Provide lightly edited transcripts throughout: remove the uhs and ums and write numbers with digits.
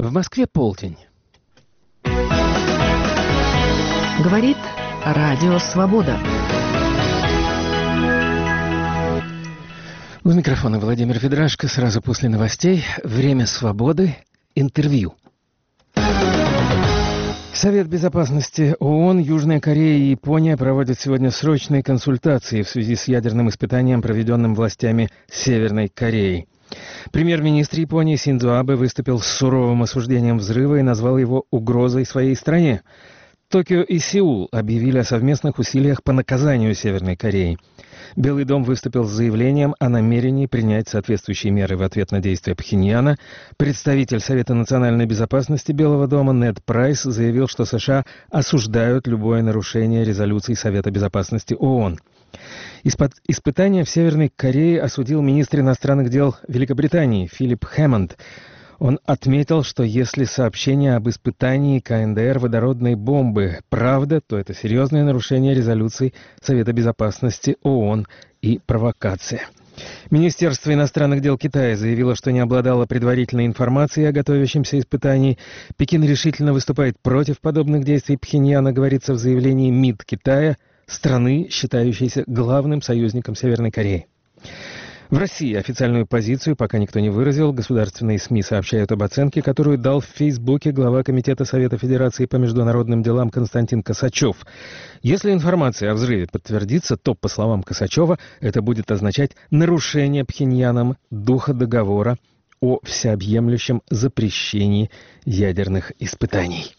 В Москве полдень. Говорит Радио Свобода. У микрофона Владимир Ведрашко. Сразу после новостей «Время свободы». Интервью. Совет безопасности ООН, Южная Корея и Япония проводят сегодня срочные консультации в связи с ядерным испытанием, проведенным властями Северной Кореи. Премьер-министр Японии Синдзо Абе выступил с суровым осуждением взрыва и назвал его угрозой своей стране. Токио и Сеул объявили о совместных усилиях по наказанию Северной Кореи. Белый дом выступил с заявлением о намерении принять соответствующие меры в ответ на действия Пхеньяна. Представитель Совета национальной безопасности Белого дома Нед Прайс заявил, что США осуждают любое нарушение резолюций Совета безопасности ООН. Испытания в Северной Корее осудил министр иностранных дел Великобритании Филипп Хэммонд. Он отметил, что если сообщение об испытании КНДР водородной бомбы правда, то это серьезное нарушение резолюций Совета безопасности ООН и провокация. Министерство иностранных дел Китая заявило, что не обладало предварительной информацией о готовящемся испытании. Пекин решительно выступает против подобных действий Пхеньяна, говорится в заявлении МИД Китая, страны, считающейся главным союзником Северной Кореи. В России официальную позицию пока никто не выразил. Государственные СМИ сообщают об оценке, которую дал в Фейсбуке глава Комитета Совета Федерации по международным делам Константин Косачев. Если информация о взрыве подтвердится, то, по словам Косачева, это будет означать нарушение Пхеньяном духа договора о всеобъемлющем запрещении ядерных испытаний.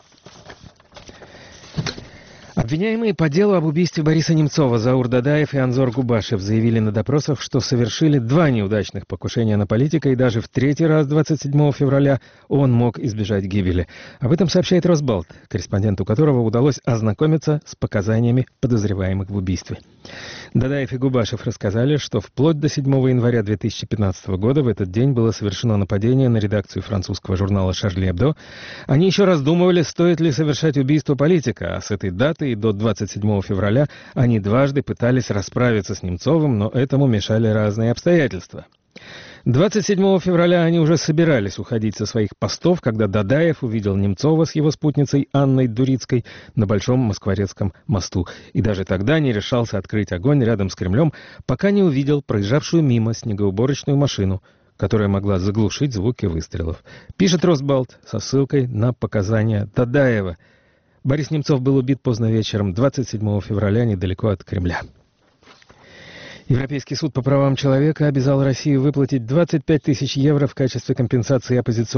Обвиняемые по делу об убийстве Бориса Немцова Заур Дадаев и Анзор Губашев заявили на допросах, что совершили 2 неудачных покушения на политика, и даже в 3-й раз 27 февраля он мог избежать гибели. Об этом сообщает Росбалт, корреспонденту которого удалось ознакомиться с показаниями подозреваемых в убийстве. Дадаев и Губашев рассказали, что вплоть до 7 января 2015 года в этот день было совершено нападение на редакцию французского журнала «Шарли Эбдо». Они еще раздумывали, стоит ли совершать убийство политика, а с этой даты и до 27 февраля они дважды пытались расправиться с Немцовым, но этому мешали разные обстоятельства. 27 февраля они уже собирались уходить со своих постов, когда Дадаев увидел Немцова с его спутницей Анной Дурицкой на Большом Москворецком мосту. И даже тогда не решался открыть огонь рядом с Кремлем, пока не увидел проезжавшую мимо снегоуборочную машину, которая могла заглушить звуки выстрелов. Пишет Росбалт со ссылкой на показания Дадаева. Борис Немцов был убит поздно вечером 27 февраля недалеко от Кремля. Европейский суд по правам человека обязал Россию выплатить 25 тысяч евро в качестве компенсации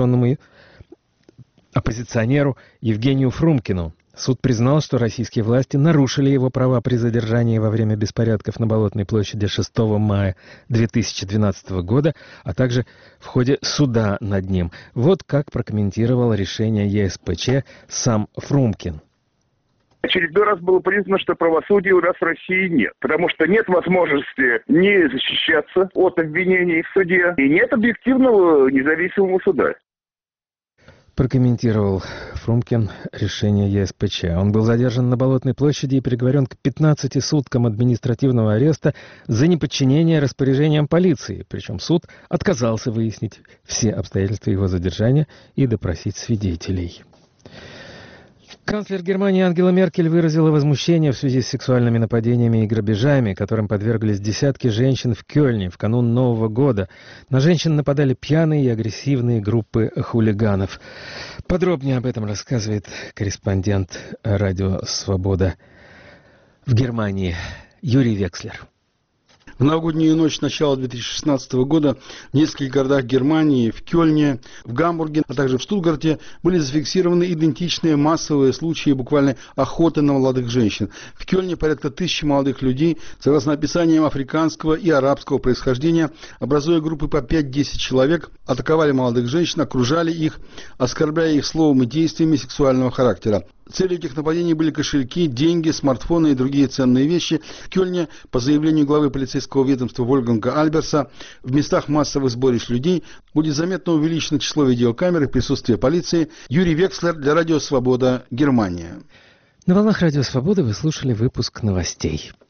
оппозиционеру Евгению Фрумкину. Суд признал, что российские власти нарушили его права при задержании во время беспорядков на Болотной площади 6 мая 2012 года, а также в ходе суда над ним. Вот как прокомментировал решение ЕСПЧ сам Фрумкин. Очередной раз было признано, что правосудия у нас в России нет, потому что нет возможности не защищаться от обвинений в суде, и нет объективного независимого суда. Прокомментировал Фрумкин решение ЕСПЧ. Он был задержан на Болотной площади и приговорен к 15 суткам административного ареста за неподчинение распоряжениям полиции. Причем суд отказался выяснить все обстоятельства его задержания и допросить свидетелей. Канцлер Германии Ангела Меркель выразила возмущение в связи с сексуальными нападениями и грабежами, которым подверглись десятки женщин в Кёльне в канун Нового года. На женщин нападали пьяные и агрессивные группы хулиганов. Подробнее об этом рассказывает корреспондент Радио Свобода в Германии Юрий Векслер. В новогоднюю ночь начала 2016 года в нескольких городах Германии, в Кёльне, в Гамбурге, а также в Штутгарте были зафиксированы идентичные массовые случаи буквально охоты на молодых женщин. В Кёльне порядка 1000 молодых людей, согласно описаниям африканского и арабского происхождения, образуя группы по 5-10 человек, атаковали молодых женщин, окружали их, оскорбляя их словом и действиями сексуального характера. Целью этих нападений были кошельки, деньги, смартфоны и другие ценные вещи. В Кёльне, по заявлению главы полицейского ведомства Вольфганга Альберса, в местах массовых сборищ людей будет заметно увеличено число видеокамер и присутствие полиции. Юрий Векслер для Радио Свобода, Германия. На волнах Радио Свобода вы слушали выпуск новостей.